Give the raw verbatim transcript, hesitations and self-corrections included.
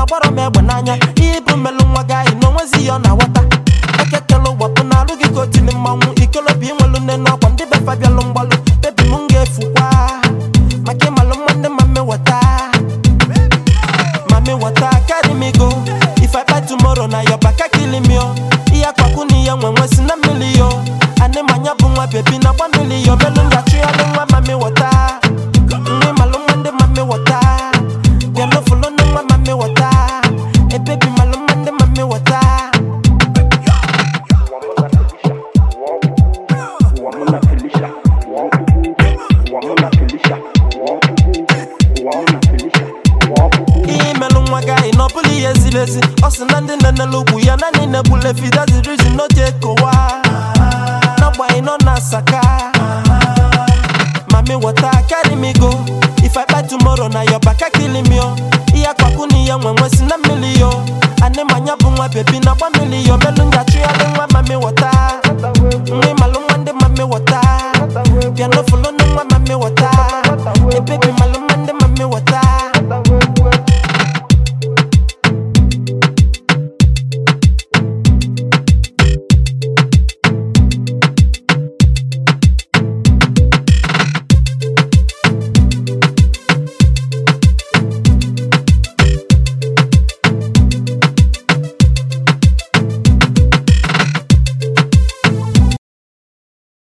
gbara m egbe n'anya ibu melu nwa gị no nwezi yo na wata ekekelo gbapụ na alụ gị kotili mmanwụ ikolobi nwelu nne n'ọkwa ndị befa bịalụ mgbalụ bebi m ga-efukwa maka ịmalụ nwanne mame wata mame wata carry me go if I buy tomorrow na your back kill me yo iya kwaku ni ya nwe nwe si na mmili yo ane manya bụ nwa bebi na gba mmili yo melu nga chụyalụ nwa mame wata nwe malụ nwanne mame wata bịalụ fụlụ nwa mame wata e baby malụ nwanne mame wata Nobody is lazy. Us landing in the loop, we are not in the bullet. That's the reason no take a while. No boy, no Nasaka. Mami, what I carry me go. If I buy tomorrow, now your back killing me.